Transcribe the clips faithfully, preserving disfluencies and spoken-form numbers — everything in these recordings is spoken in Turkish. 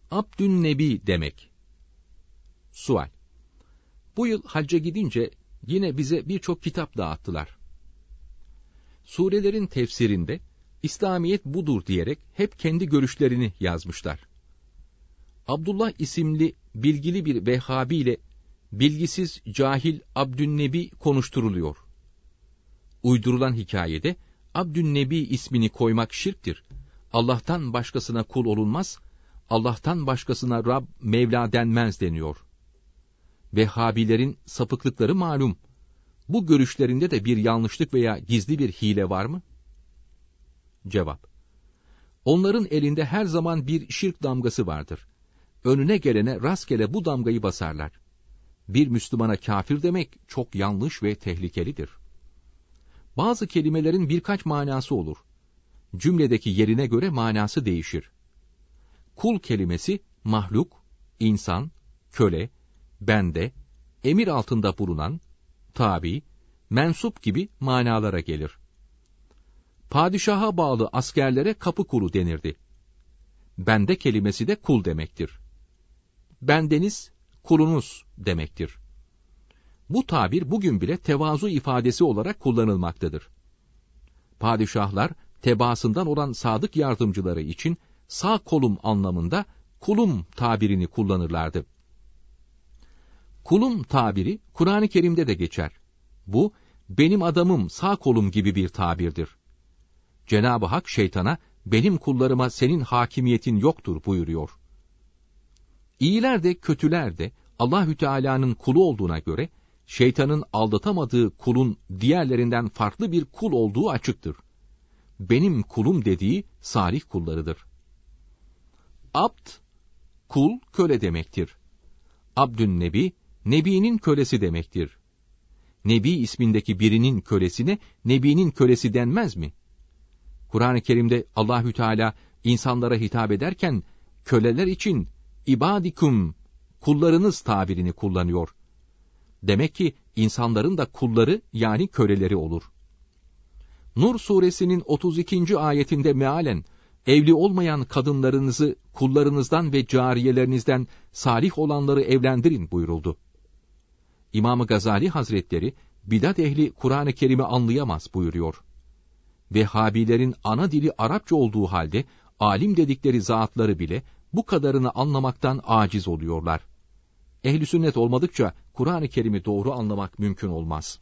Abdün Nebi demek. Sual: Bu yıl hacca gidince yine bize birçok kitap dağıttılar. Surelerin tefsirinde İslamiyet budur diyerek hep kendi görüşlerini yazmışlar. Abdullah isimli bilgili bir Vehhabi ile bilgisiz cahil Abdünnebi konuşturuluyor. Uydurulan hikayede Abdünnebi ismini koymak şirktir. Allah'tan başkasına kul olunmaz, Allah'tan başkasına Rab, Mevla denmez deniyor. Vehhabilerin sapıklıkları malum. Bu görüşlerinde de bir yanlışlık veya gizli bir hile var mı? Cevap: Onların elinde her zaman bir şirk damgası vardır. Önüne gelene rastgele bu damgayı basarlar. Bir Müslümana kafir demek çok yanlış ve tehlikelidir. Bazı kelimelerin birkaç manası olur. Cümledeki yerine göre manası değişir. Kul kelimesi mahluk, insan, köle, bende, emir altında bulunan, tabi, mensup gibi manalara gelir. Padişaha bağlı askerlere kapı kulu denirdi. Bende kelimesi de kul demektir. Bendeniz, kulunuz demektir. Bu tabir bugün bile tevazu ifadesi olarak kullanılmaktadır. Padişahlar, tebaasından olan sadık yardımcıları için sağ kolum anlamında kulum tabirini kullanırlardı. Kulum tabiri Kur'an-ı Kerim'de de geçer. Bu, benim adamım, sağ kolum gibi bir tabirdir. Cenab-ı Hak şeytana, benim kullarıma senin hakimiyetin yoktur buyuruyor. İyiler de kötüler de Allahü Teala'nın kulu olduğuna göre, şeytanın aldatamadığı kulun diğerlerinden farklı bir kul olduğu açıktır. Benim kulum dediği salih kullarıdır. Abd, kul, köle demektir. Abdün Nebi, Nebi'nin kölesi demektir. Nebi ismindeki birinin kölesine Nebi'nin kölesi denmez mi? Kur'an-ı Kerim'de Allahü Teala insanlara hitap ederken köleler için ibadikum, kullarınız tabirini kullanıyor. Demek ki insanların da kulları yani köleleri olur. Nur suresinin otuz ikinci ayetinde mealen evli olmayan kadınlarınızı kullarınızdan ve cariyelerinizden salih olanları evlendirin buyuruldu. İmam-ı Gazali Hazretleri bidat ehli Kur'an-ı Kerim'i anlayamaz buyuruyor. Vehhabilerin ana dili Arapça olduğu halde alim dedikleri zatları bile bu kadarını anlamaktan aciz oluyorlar. Ehl-i sünnet olmadıkça Kur'an-ı Kerim'i doğru anlamak mümkün olmaz.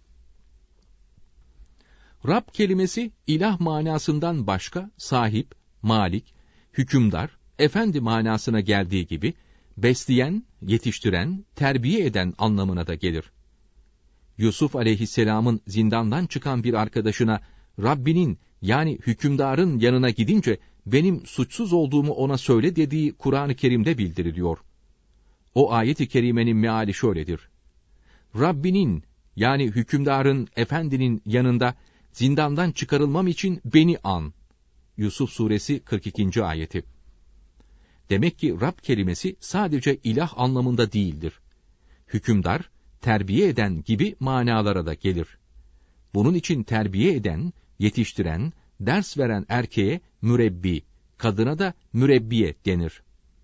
Rab kelimesi ilah manasından başka sahip, malik, hükümdar, efendi manasına geldiği gibi besleyen, yetiştiren, terbiye eden anlamına da gelir. Yusuf aleyhisselamın zindandan çıkan bir arkadaşına Rabbinin yani hükümdarın yanına gidince benim suçsuz olduğumu ona söyle dediği Kur'an-ı Kerim'de bildiriliyor. O ayet-i kerimenin meali şöyledir: Rabbinin yani hükümdarın, efendinin yanında zindandan çıkarılmam için beni an. Yusuf suresi kırk ikinci ayeti. Demek ki Rab kelimesi sadece ilah anlamında değildir. Hükümdar, terbiye eden gibi manalara da gelir. Bunun için terbiye eden, yetiştiren, ders veren erkeğe mürebbi, kadına da mürebbiye denir.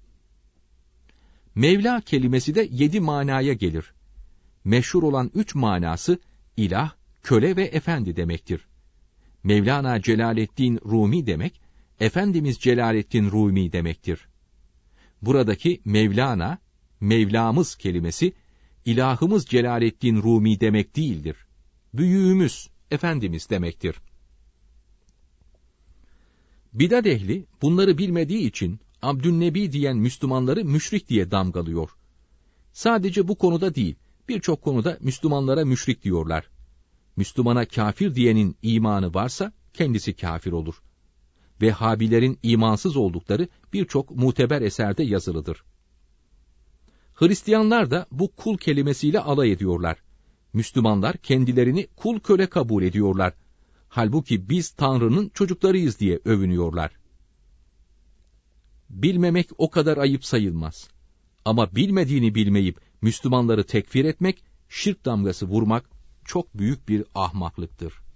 Mevla kelimesi de yedi manaya gelir. Meşhur olan üç manası ilah, köle ve efendi demektir. Mevlana Celaleddin Rumi demek, Efendimiz Celaleddin Rumi demektir. Buradaki Mevlana, Mevlamız kelimesi, ilahımız Celaleddin Rumi demek değildir. Büyüğümüz, Efendimiz demektir. Bidat ehli bunları bilmediği için Abdünnebi diyen Müslümanları müşrik diye damgalıyor. Sadece bu konuda değil, birçok konuda Müslümanlara müşrik diyorlar. Müslümana kafir diyenin imanı varsa kendisi kafir olur. Vehhabilerin imansız oldukları birçok muteber eserde yazılıdır. Hristiyanlar da bu kul kelimesiyle alay ediyorlar. Müslümanlar kendilerini kul köle kabul ediyorlar. Halbuki biz Tanrı'nın çocuklarıyız diye övünüyorlar. Bilmemek o kadar ayıp sayılmaz. Ama bilmediğini bilmeyip Müslümanları tekfir etmek, şirk damgası vurmak çok büyük bir ahmaklıktır.